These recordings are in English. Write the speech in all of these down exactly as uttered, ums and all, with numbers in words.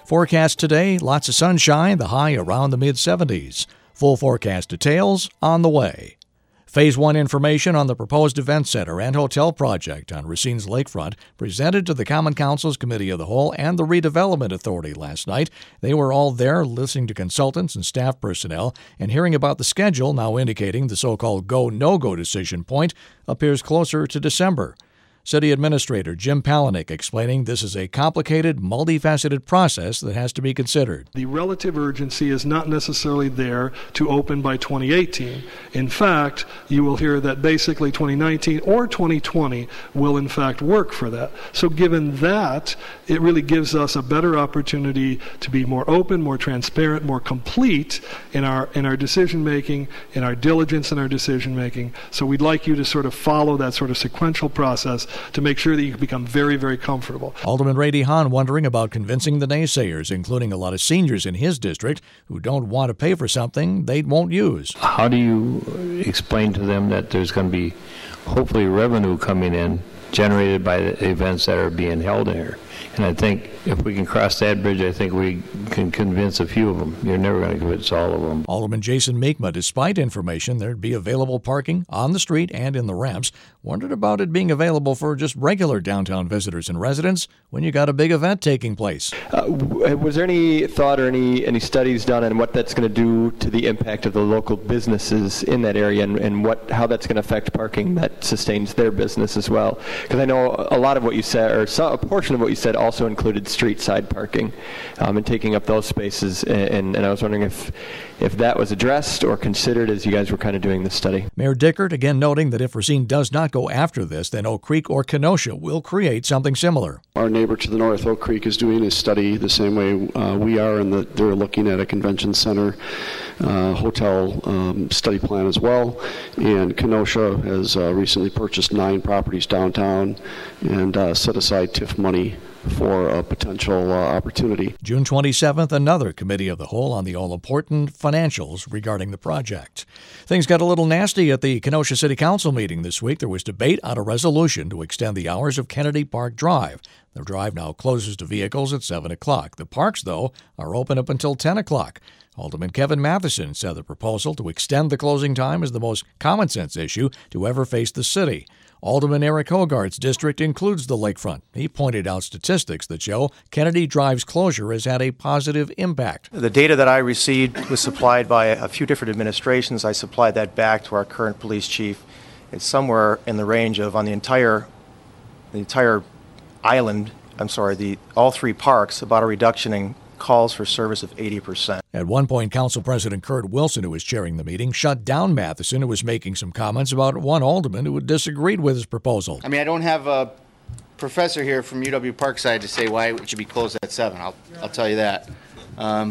Forecast today, lots of sunshine, the high around the mid seventies. Full forecast details on the way. Phase one information on the proposed event center and hotel project on Racine's lakefront presented to the Common Council's Committee of the Whole and the Redevelopment Authority last night. They were all there listening to consultants and staff personnel and hearing about the schedule, now indicating the so-called go-no-go decision point appears closer to December. City Administrator Jim Palahniuk explaining this is a complicated, multifaceted process that has to be considered. The relative urgency is not necessarily there to open by twenty eighteen. In fact, you will hear that basically twenty nineteen or twenty twenty will in fact work for that. So given that, it really gives us a better opportunity to be more open, more transparent, more complete in our in our decision making, in our diligence in our decision making. So we'd like you to sort of follow that sort of sequential process to make sure that you become very, very comfortable. Alderman Ray DeHaan wondering about convincing the naysayers, including a lot of seniors in his district who don't want to pay for something they won't use. How do you explain to them that there's going to be hopefully revenue coming in generated by the events that are being held here? And I think if we can cross that bridge, I think we can convince a few of them. You're never going to convince all of them. Alderman Jason Meekma, despite information there'd be available parking on the street and in the ramps, wondered about it being available for just regular downtown visitors and residents when you got a big event taking place. Uh, was there any thought or any, any studies done on what that's going to do to the impact of the local businesses in that area and, and what how that's going to affect parking that sustains their business as well? Because I know a lot of what you said, or so, a portion of what you said also included street side parking um, and taking up those spaces. And, and I was wondering if if that was addressed or considered as you guys were kind of doing this study. Mayor Dickert again noting that if Racine does not go after this, then Oak Creek or Kenosha will create something similar. Our neighbor to the north, Oak Creek, is doing a study the same way uh, we are, and the, they're looking at a convention center uh, hotel um, study plan as well. And Kenosha has uh, recently purchased nine properties downtown and uh, set aside T I F money for a potential uh, opportunity. June twenty-seventh, another committee of the whole on the all-important financials regarding the project. Things got a little nasty at the Kenosha City Council meeting this week. There was debate on a resolution to extend the hours of Kennedy Park Drive. The drive now closes to vehicles at seven o'clock. The parks, though, are open up until ten o'clock. Alderman Kevin Matheson said the proposal to extend the closing time is the most common-sense issue to ever face the city. Alderman Eric Hogarth's district includes the lakefront. He pointed out statistics that show Kennedy Drive's closure has had a positive impact. The data that I received was supplied by a few different administrations. I supplied that back to our current police chief. It's somewhere in the range of, on the entire the entire island, I'm sorry, the all three parks, about a reduction in calls for service of eighty percent. At one point, Council President Kurt Wilson, who was chairing the meeting, shut down Matheson, who was making some comments about one alderman who had disagreed with his proposal. I mean, I don't have a professor here from U W Parkside to say why it should be closed at seven. I'll, I'll tell you that. Um,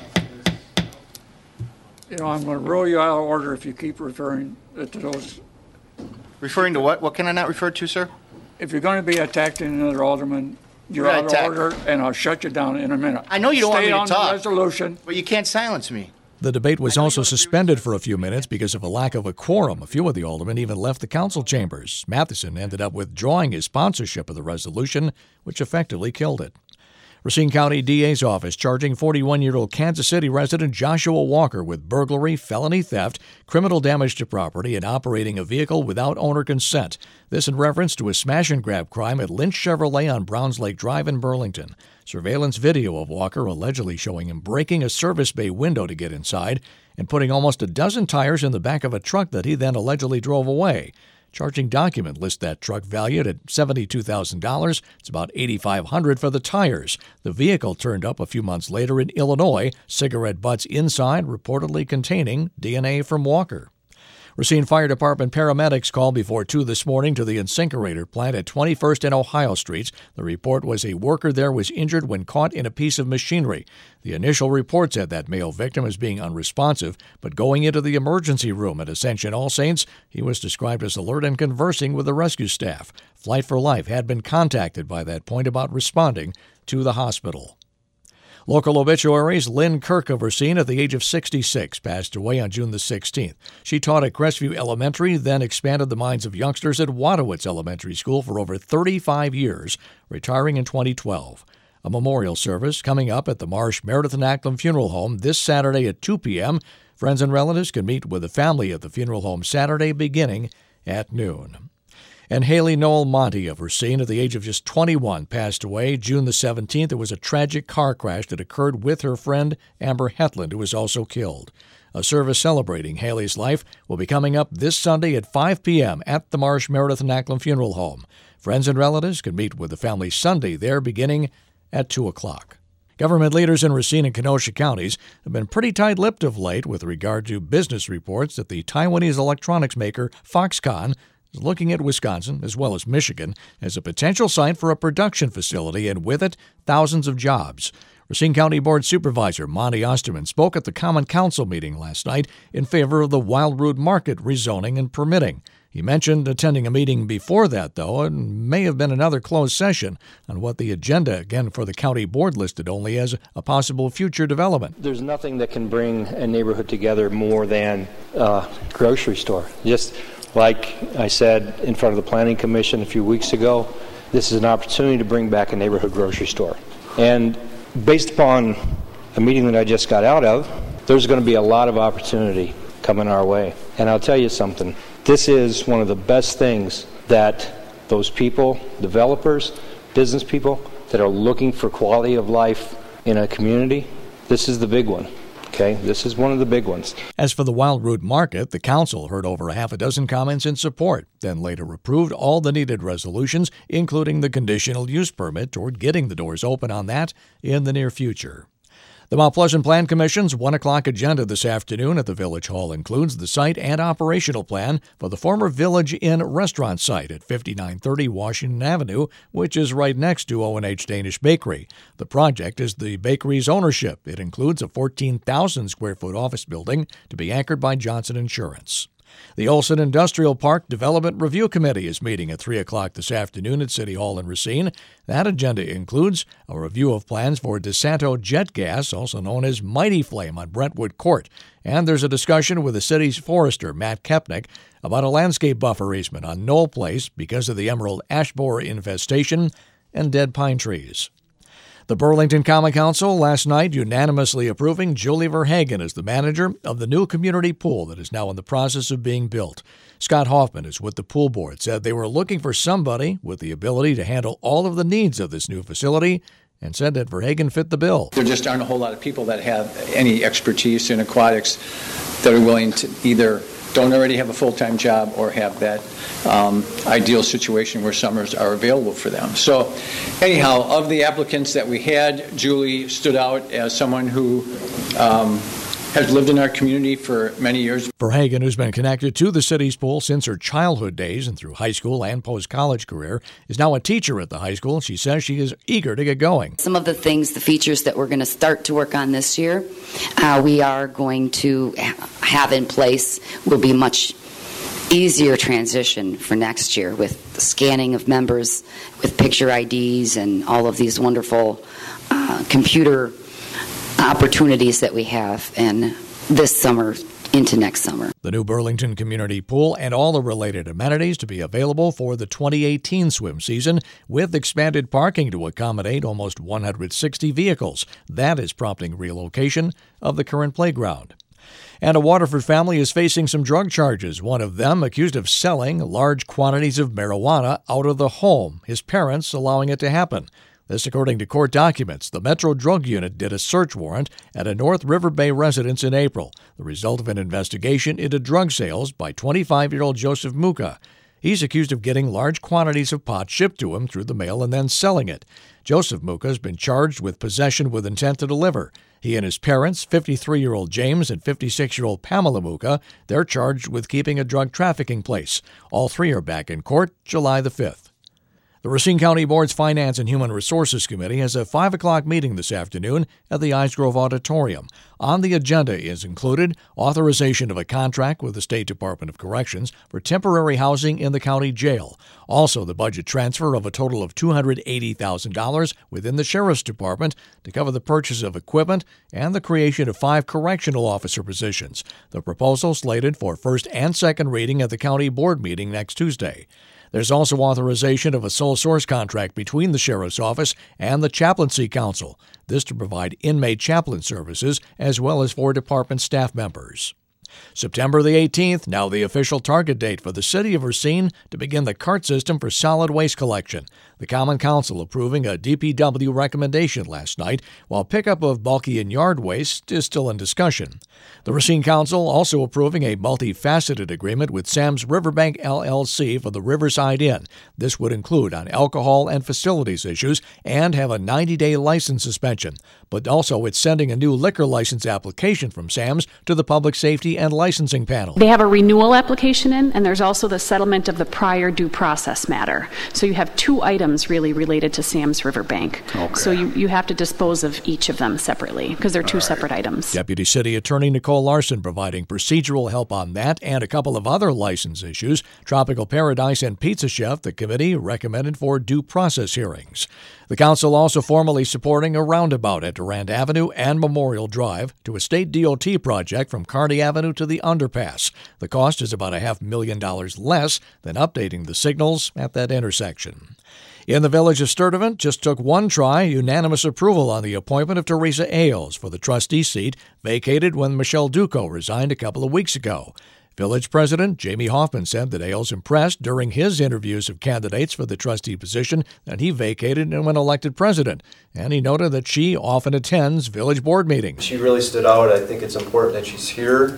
you know, I'm going to roll you out of order if you keep referring to those. Referring to what? What can I not refer to, sir? If you're going to be attacking another alderman, you're out of attack. order, and I'll shut you down in a minute. I know you don't Stay want me to on talk. The resolution. But you can't silence me. The debate was also suspended for a few minutes because of a lack of a quorum. A few of the aldermen even left the council chambers. Matheson ended up withdrawing his sponsorship of the resolution, which effectively killed it. Racine County D A's office charging forty-one-year-old Kansas City resident Joshua Walker with burglary, felony theft, criminal damage to property, and operating a vehicle without owner consent. This in reference to a smash-and-grab crime at Lynch Chevrolet on Browns Lake Drive in Burlington. Surveillance video of Walker allegedly showing him breaking a service bay window to get inside and putting almost a dozen tires in the back of a truck that he then allegedly drove away. Charging document lists that truck valued at seventy-two thousand dollars. It's about eight thousand five hundred dollars for the tires. The vehicle turned up a few months later in Illinois, cigarette butts inside reportedly containing D N A from Walker. Racine Fire Department paramedics called before two this morning to the incinerator plant at twenty-first and Ohio Streets. The report was a worker there was injured when caught in a piece of machinery. The initial report said that male victim as being unresponsive, but going into the emergency room at Ascension All Saints, he was described as alert and conversing with the rescue staff. Flight for Life had been contacted by that point about responding to the hospital. Local obituaries: Lynn Kirk of Racine, at the age of sixty-six, passed away on June the sixteenth. She taught at Crestview Elementary, then expanded the minds of youngsters at Wadowitz Elementary School for over thirty-five years, retiring in twenty twelve. A memorial service coming up at the Marsh Meredith and Acklam Funeral Home this Saturday at two p.m. Friends and relatives can meet with the family at the funeral home Saturday beginning at noon. And Haley Noel Monty of Racine, at the age of just twenty-one, passed away June the seventeenth. It was a tragic car crash that occurred with her friend Amber Hetland, who was also killed. A service celebrating Haley's life will be coming up this Sunday at five p.m. at the Marsh Meredith and Acklam Funeral Home. Friends and relatives can meet with the family Sunday there beginning at two o'clock. Government leaders in Racine and Kenosha counties have been pretty tight-lipped of late with regard to business reports that the Taiwanese electronics maker Foxconn is looking at Wisconsin, as well as Michigan, as a potential site for a production facility, and with it, thousands of jobs. Racine County Board Supervisor Monty Osterman spoke at the Common Council meeting last night in favor of the Wildroot Market rezoning and permitting. He mentioned attending a meeting before that, though, and may have been another closed session on what the agenda, again, for the county board listed only as a possible future development. There's nothing that can bring a neighborhood together more than a grocery store. Just like I said in front of the Planning Commission a few weeks ago, this is an opportunity to bring back a neighborhood grocery store. And based upon a meeting that I just got out of, there's going to be a lot of opportunity coming our way. And I'll tell you something. This is one of the best things that those people, developers, business people that are looking for quality of life in a community, this is the big one. Okay, this is one of the big ones. As for the Wildroot Market, the council heard over a half a dozen comments in support, then later approved all the needed resolutions, including the conditional use permit toward getting the doors open on that in the near future. The Mount Pleasant Plan Commission's one o'clock agenda this afternoon at the Village Hall includes the site and operational plan for the former Village Inn restaurant site at fifty-nine thirty Washington Avenue, which is right next to O and H Danish Bakery. The project is the bakery's ownership. It includes a fourteen thousand square foot office building to be anchored by Johnson Insurance. The Olson Industrial Park Development Review Committee is meeting at three o'clock this afternoon at City Hall in Racine. That agenda includes a review of plans for DeSanto Jet Gas, also known as Mighty Flame, on Brentwood Court. And there's a discussion with the city's forester, Matt Kepnick, about a landscape buffer easement on Knoll Place because of the emerald ash borer infestation and dead pine trees. The Burlington Common Council last night unanimously approving Julie Verhagen as the manager of the new community pool that is now in the process of being built. Scott Hoffman is with the pool board, said they were looking for somebody with the ability to handle all of the needs of this new facility, and said that Verhagen fit the bill. There just aren't a whole lot of people that have any expertise in aquatics that are willing to either don't already have a full-time job or have that um, ideal situation where summers are available for them. So anyhow, of the applicants that we had, Julie stood out as someone who um, has lived in our community for many years. Verhagen, who's been connected to the city's pool since her childhood days and through high school and post-college career, is now a teacher at the high school. She says she is eager to get going. Some of the things, the features that we're going to start to work on this year, uh, we are going to have in place will be much easier transition for next year with the scanning of members with picture I Ds and all of these wonderful uh, computer opportunities that we have and this summer into next summer. The new Burlington Community Pool and all the related amenities to be available for the twenty eighteen swim season, with expanded parking to accommodate almost one hundred sixty vehicles. That is prompting relocation of the current playground. And a Waterford family is facing some drug charges, one of them accused of selling large quantities of marijuana out of the home, his parents allowing it to happen. This according to court documents. The Metro Drug Unit did a search warrant at a North River Bay residence in April, the result of an investigation into drug sales by twenty-five-year-old Joseph Muka. He's accused of getting large quantities of pot shipped to him through the mail and then selling it. Joseph Muka has been charged with possession with intent to deliver. He and his parents, fifty-three-year-old James and fifty-six-year-old Pamela Muka, they're charged with keeping a drug trafficking place. All three are back in court July the fifth. The Racine County Board's Finance and Human Resources Committee has a five o'clock meeting this afternoon at the Eisgrove Auditorium. On the agenda is included authorization of a contract with the State Department of Corrections for temporary housing in the county jail. Also, the budget transfer of a total of two hundred eighty thousand dollars within the Sheriff's Department to cover the purchase of equipment and the creation of five correctional officer positions. The proposal slated for first and second reading at the county board meeting next Tuesday. There's also authorization of a sole source contract between the Sheriff's Office and the Chaplaincy Council, this to provide inmate chaplain services as well as for department staff members. September the eighteenth, now the official target date for the City of Racine to begin the CART system for solid waste collection. The Common Council approving a D P W recommendation last night, while pickup of bulky and yard waste is still in discussion. The Racine Council also approving a multifaceted agreement with Sam's Riverbank L L C for the Riverside Inn. This would include on alcohol and facilities issues and have a ninety-day license suspension. But also it's sending a new liquor license application from Sam's to the Public Safety and Licensing Panel. They have a renewal application in, and there's also the settlement of the prior due process matter. So you have two items really related to Sam's Riverbank. Okay. So you, you have to dispose of each of them separately because they're two right. separate items. Deputy City Attorney Nicole Larson providing procedural help on that and a couple of other license issues. Tropical Paradise and Pizza Chef, the committee recommended for due process hearings. The council also formally supporting a roundabout at Durand Avenue and Memorial Drive to a state D O T project from Kearney Avenue to the underpass. The cost is about a half million dollars less than updating the signals at that intersection. In the village of Sturtevant, just took one try, unanimous approval on the appointment of Teresa Ailes for the trustee seat vacated when Michelle Duco resigned a couple of weeks ago. Village President Jamie Hoffman said that Ailes impressed during his interviews of candidates for the trustee position that he vacated and when elected president, and he noted that she often attends village board meetings. She really stood out. I think it's important that she's here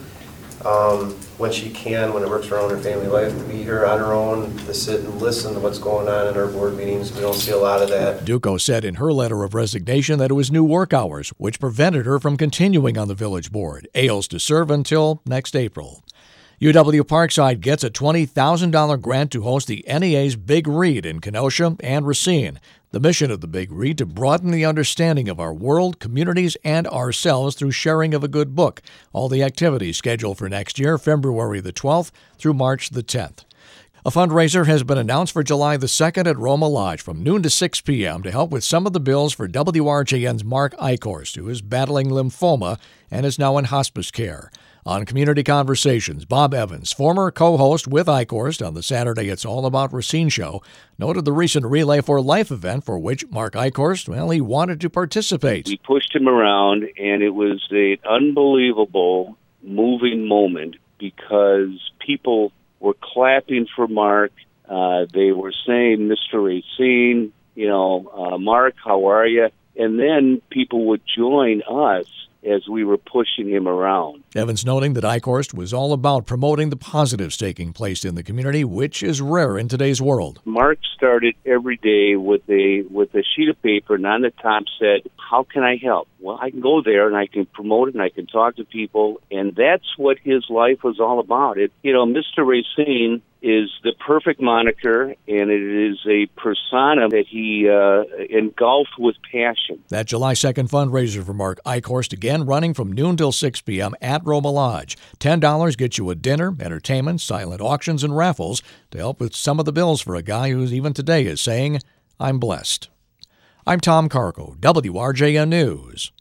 um, when she can, when it works around her family life, to be here on her own, to sit and listen to what's going on in our board meetings. We don't see a lot of that. Duco said in her letter of resignation that it was new work hours, which prevented her from continuing on the village board. Ailes to serve until next April. U W Parkside gets a twenty thousand dollars grant to host the N E A's Big Read in Kenosha and Racine. The mission of the Big Read to broaden the understanding of our world, communities, and ourselves through sharing of a good book. All the activities scheduled for next year, February the twelfth through March the tenth. A fundraiser has been announced for July the second at Roma Lodge from noon to six p.m. to help with some of the bills for W R J N's Mark Eichhorst, who is battling lymphoma and is now in hospice care. On Community Conversations, Bob Evans, former co-host with Eichhorst on the Saturday It's All About Racine show, noted the recent Relay for Life event for which Mark Eichhorst, well, he wanted to participate. We pushed him around, and it was an unbelievable, moving moment because people were clapping for Mark. Uh, they were saying, Mister Racine, you know, uh, Mark, how are you? And then people would join us as we were pushing him around. Evans noting that Eichhorst was all about promoting the positives taking place in the community, which is rare in today's world. Mark started every day with a with a sheet of paper, and on the top said, how can I help? Well, I can go there and I can promote it and I can talk to people, and that's what his life was all about. It, you know, Mister Racine is the perfect moniker, and it is a persona that he uh, engulfed with passion. That July second fundraiser for Mark Eichhorst, again running from noon till six p.m. at Roma Lodge. ten dollars gets you a dinner, entertainment, silent auctions, and raffles to help with some of the bills for a guy who even today is saying, I'm blessed. I'm Tom Cargo, W R J N News.